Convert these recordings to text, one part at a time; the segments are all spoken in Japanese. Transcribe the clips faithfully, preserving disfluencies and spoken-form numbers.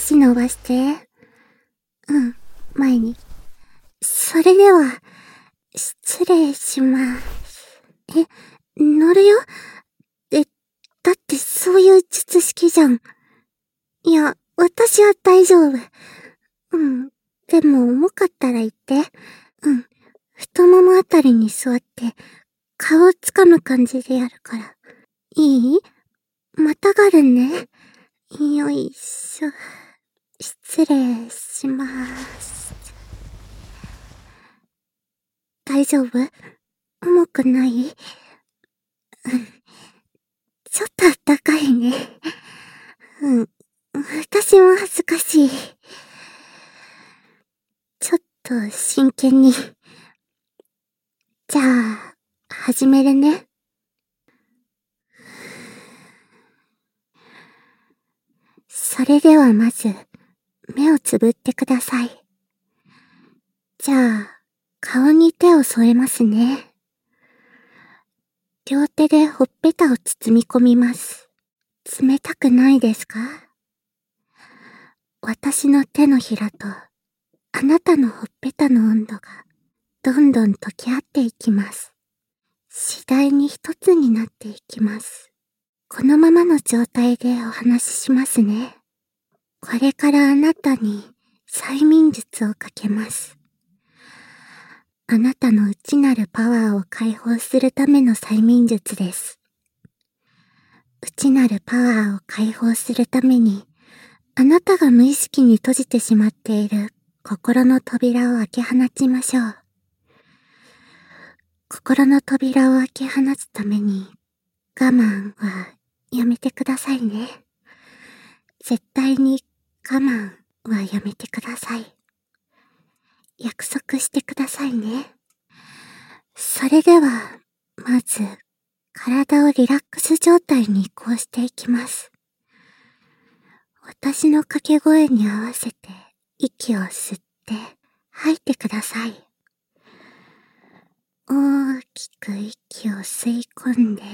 足伸ばして。うん、前に。それでは、失礼します。え、乗るよ？え、だってそういう術式じゃん。いや、私は大丈夫。うん、でも重かったら言って。うん、太ももあたりに座って、顔をつかむ感じでやるから。いい？またがるね。よいしょ。失礼します。大丈夫？重くない？うん。ちょっとあったかいね。うん。私も恥ずかしい。ちょっと真剣に。じゃあ、始めるね。それではまず、目をつぶってください。じゃあ、顔に手を添えますね。両手でほっぺたを包み込みます。冷たくないですか？私の手のひらと、あなたのほっぺたの温度が、どんどん溶け合っていきます。次第に一つになっていきます。このままの状態でお話ししますね。これからあなたに催眠術をかけます。あなたの内なるパワーを解放するための催眠術です。内なるパワーを解放するために、あなたが無意識に閉じてしまっている心の扉を開け放ちましょう。心の扉を開け放つために、我慢はやめてくださいね。絶対に我慢はやめてください。約束してくださいね。それでは、まず、体をリラックス状態に移行していきます。私の掛け声に合わせて息を吸って吐いてください。大きく息を吸い込んで、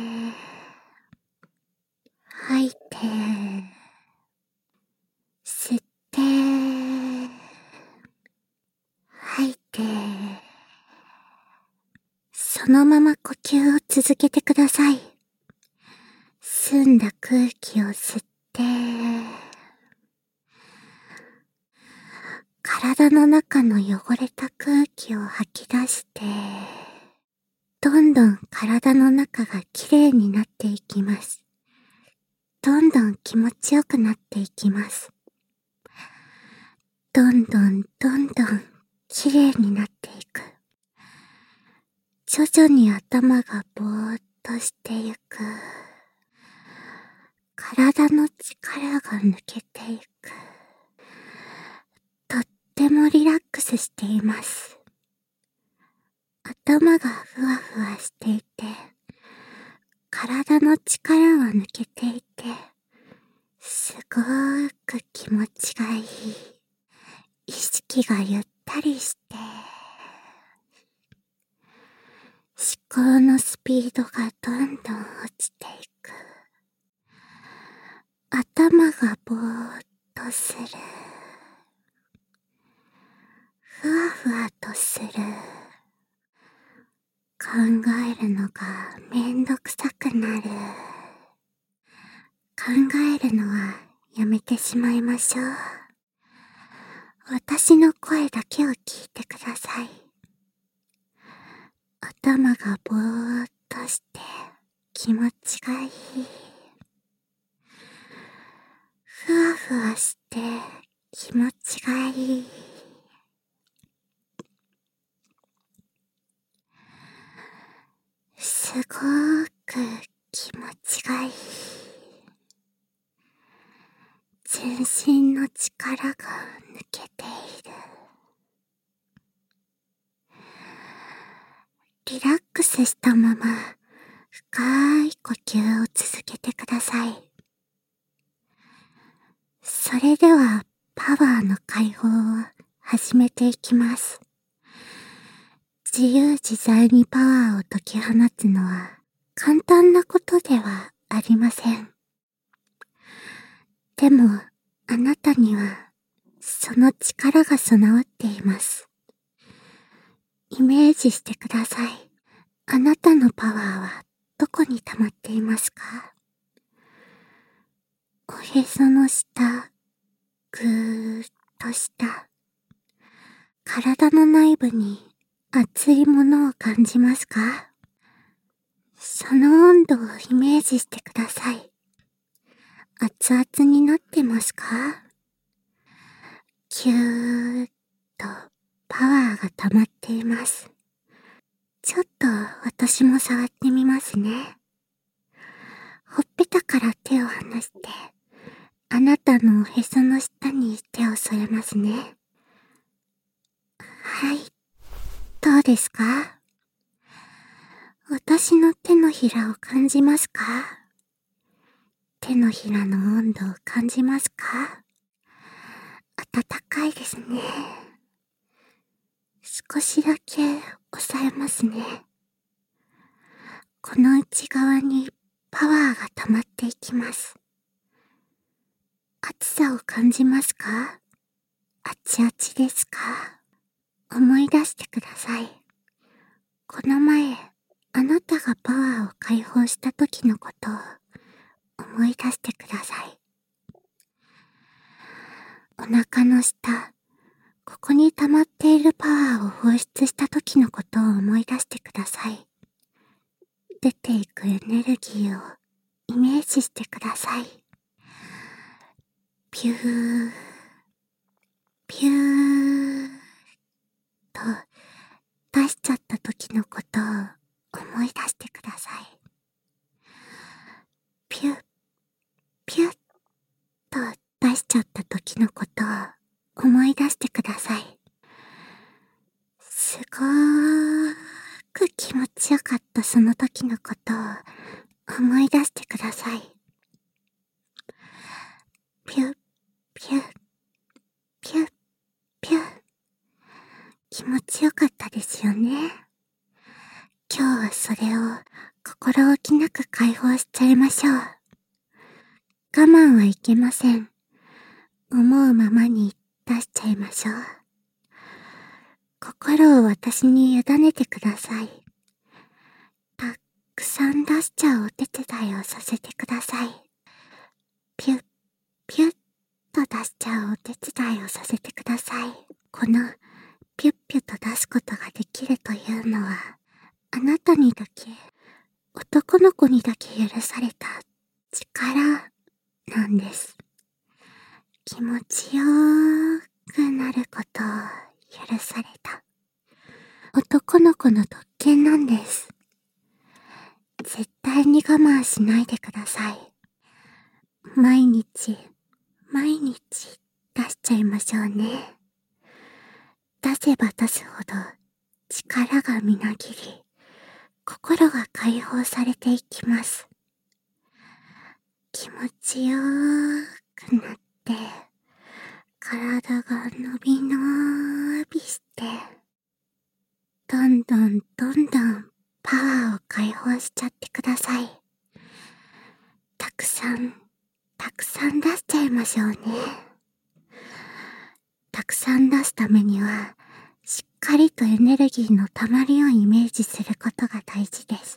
吐いて、吸って、吐いて、そのまま呼吸を続けてください。澄んだ空気を吸って、体の中の汚れた空気を吐き出して、どんどん体の中がきれいになっていきます。どんどん気持ちよくなっていきます。どんどんどんどんきれいになっていく。徐々に頭がぼーっとしていく。体の力が抜けていく。とってもリラックスしています。頭がふわふわしていて、体の力は抜けていて、すごーく気持ちがいい。意識がゆったりして、思考のスピードがどんどん落ちていく。頭がぼーっとする。ふわふわとする。考えるのがめんどくさくなる。考えるのはやめてしまいましょう。私の声だけを聞いてください。頭がぼーっとして気持ちがいい。ふわふわして気持ちがいい。すごーく気持ちがいい。全身の力が抜けている。リラックスしたまま深い呼吸を続けてください。それではパワーの解放を始めていきます。自由自在にパワーを解き放つのは簡単なことではありません。でもあなたには、その力が備わっています。イメージしてください。あなたのパワーはどこに溜まっていますか？おへその下、ぐーっと下。体の内部に熱いものを感じますか？その温度をイメージしてください。熱々になってますか？キューッとパワーが溜まっています。ちょっと私も触ってみますね。ほっぺたから手を離して、あなたのおへその下に手を添えますね。はい。どうですか？私の手のひらを感じますか？手のひらの温度を感じますか？暖かいですね。少しだけ押さえますね。この内側にパワーが溜まっていきます。暑さを感じますか？あちあちですか？思い出してください。この前、あなたがパワーを解放した時のことを思い出してください。お腹の下、ここに溜まっているパワーを放出した時のことを思い出してください。出ていくエネルギーをイメージしてください。ピュー、ピューと出しちゃった時のことを思い出してください。ピュッ、ピュッと出しちゃった時のことを思い出してください。すごーく気持ちよかったその時のことを思い出してください。ピュッ、ピュッ、ピュッ、ピュッ。気持ちよかったですよね。今日はそれを心置きなく解放しちゃいましょう。我慢はいけません。思うままに出しちゃいましょう。心を私に委ねてください。たっくさん出しちゃうお手伝いをさせてください。ピュッ、ピュッと出しちゃうお手伝いをさせてください。このピュッピュッと出すことができるというのは、あなたにだけ、男の子にだけ許された力なんです。気持ちよーくなることを許された男の子の特権なんです。絶対に我慢しないでください。毎日、毎日出しちゃいましょうね。出せば出すほど力がみなぎり、心が解放されていきます。気持ちよーくなって、体が伸び伸びして、どんどんどんどんパワーを解放しちゃってください。たくさん、たくさん出しちゃいましょうね。たくさん出すためには、しっかりとエネルギーの溜まりをイメージすることが大事です。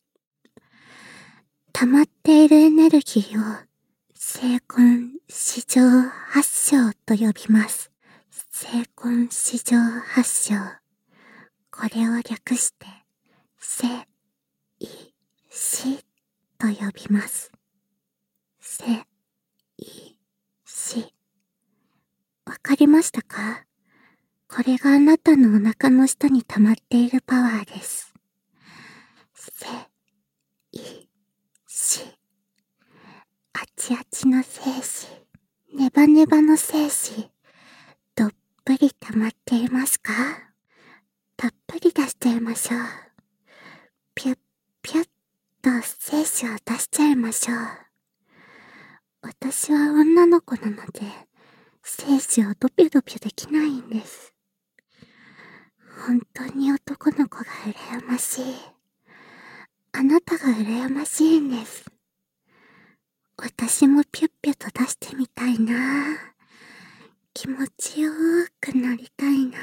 溜まっているエネルギーを、精魂四条八章と呼びます。精魂四条八章。これを略して、せ、い、しと呼びます。せ、い、し。わかりましたか？これがあなたのお腹の下に溜まっているパワーです。せ、い、し。あちあちの精子、ネバネバの精子、どっぷり溜まっていますか？たっぷり出しちゃいましょう。ピュッピュッと精子を出しちゃいましょう。私は女の子なので、精子をドピュドピュできないんです。本当に男の子が羨ましい。あなたが羨ましいんです。 私もぴゅっぴゅと出してみたいな。気持ちよーくなりたいな。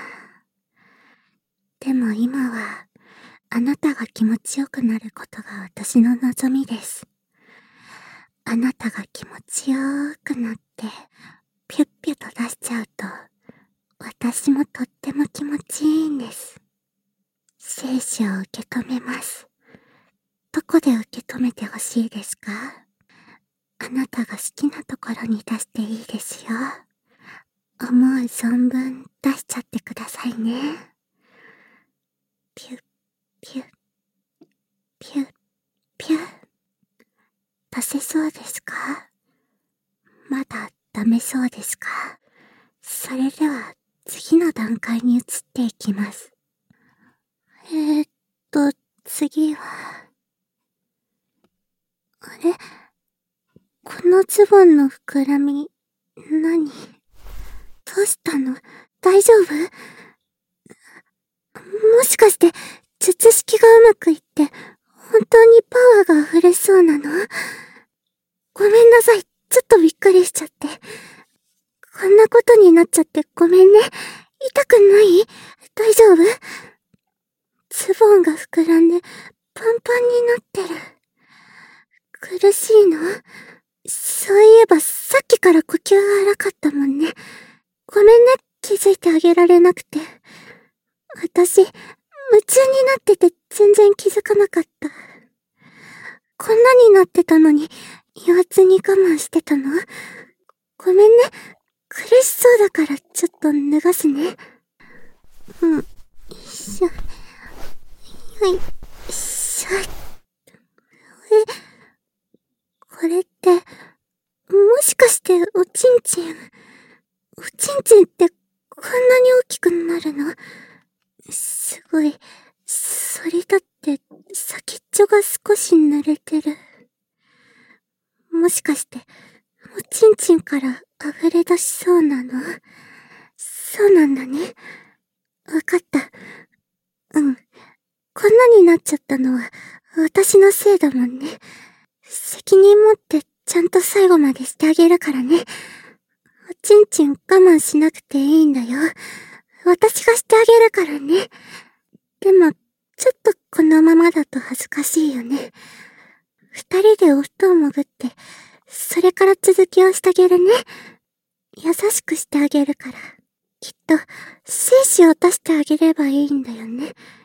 でも今は、あなたが気持ちよくなることが私の望みです。あなたが気持ちよーくなって、ぴゅっぴゅと出しちゃうと、私もとっても気持ちいいんです。精子を受け止めます。どこで受け止めてほしいですか？あなたが好きなところに出していいですよ。思う存分出しちゃってくださいね。ピュッピュッピュッピュッ。出せそうですか？まだダメそうですか？それでは次の段階に移っていきます。えーっと、次は、あれ？このズボンの膨らみ、何？どうしたの？大丈夫？もしかして、術式がうまくいって、本当にパワーが溢れそうなの？ごめんなさい、ちょっとびっくりしちゃって。こんなことになっちゃってごめんね。痛くない？大丈夫？ズボンが膨らんで、パンパンになってる。苦しいの？そういえばさっきから呼吸が荒かったもんね。ごめんね、気づいてあげられなくて。私、夢中になってて全然気づかなかった。こんなになってたのに、言わずに我慢してたの？ごめんね。苦しそうだからちょっと脱がすね。うん。よいしょ。よいしょ。え、これって、もしかしておちんちん。おちんちんってこんなに大きくなるの？すごい。それだって先っちょが少し濡れてる。もしかして、おちんちんから溢れ出しそうなの？そうなんだね。わかった。うん。こんなになっちゃったのは私のせいだもんね。責任持ってちゃんと最後までしてあげるからね。おちんちん我慢しなくていいんだよ。私がしてあげるからね。でも、ちょっとこのままだと恥ずかしいよね。二人でお布団潜って、それから続きをしてあげるね。優しくしてあげるから。きっと、精子を出してあげればいいんだよね。